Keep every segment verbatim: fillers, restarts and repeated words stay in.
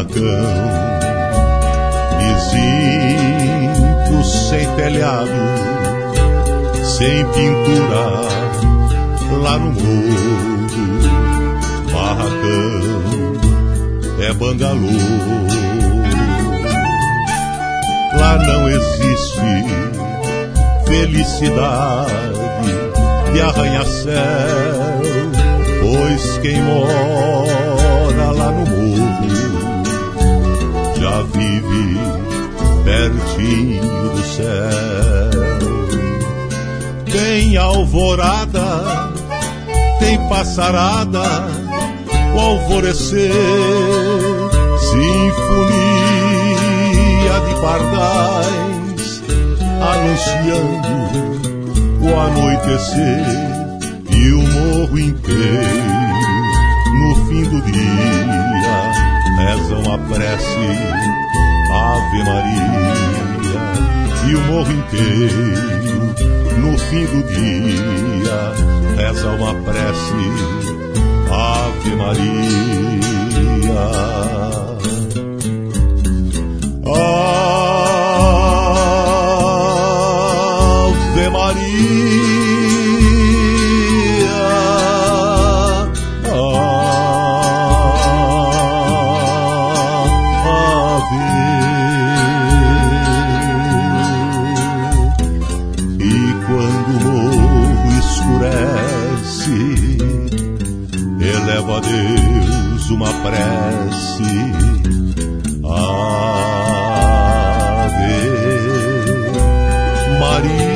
barracão, vizinho sem telhado, sem pintura, lá no morro. Barracão é bangalô, lá não existe felicidade de arranha-céu, pois quem mora lá no morro já vive pertinho do céu. Tem alvorada, tem passarada, o alvorecer, sinfonia de pardais, anunciando o anoitecer, e o morro inteiro, no fim do dia, reza uma prece, Ave Maria. E o morro inteiro, no fim do dia, reza uma prece, Ave Maria. Ave Maria, Ave. E quando o morro escurece, elevo a Deus uma prece, Ave Maria.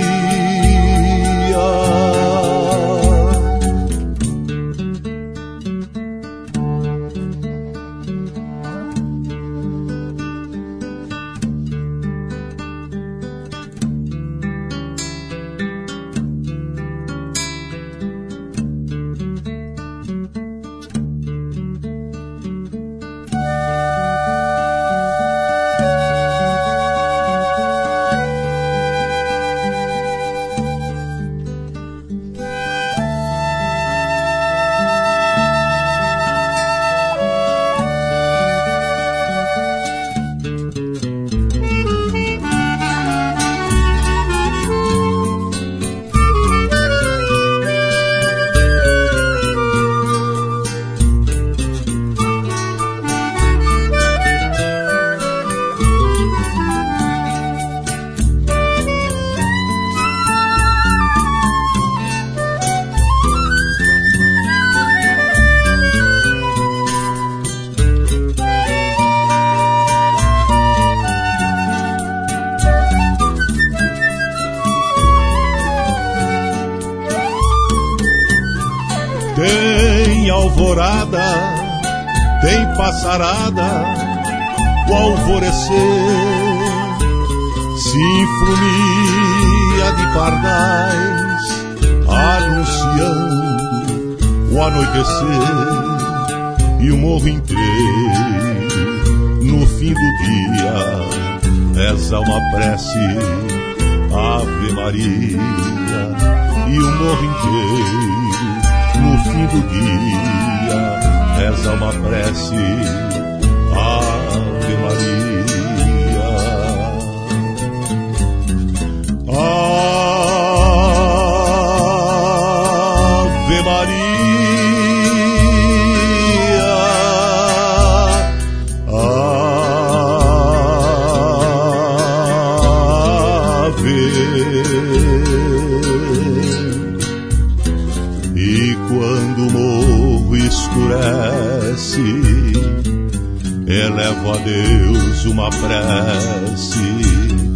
Tem alvorada, tem passarada, o alvorecer, sinfonia de pardais, anunciando o anoitecer, e o morro inteiro, no fim do dia, reza uma prece, Ave Maria. E o morro inteiro, no fim do dia, reza uma prece, Ave Maria. Ave Maria, Ave. E quando o morro escurece, elevo a Deus uma prece,